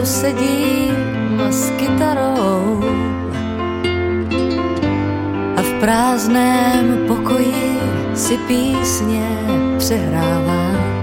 tu sedím s kytarou a v prázdném pokoji si písně přehrávám.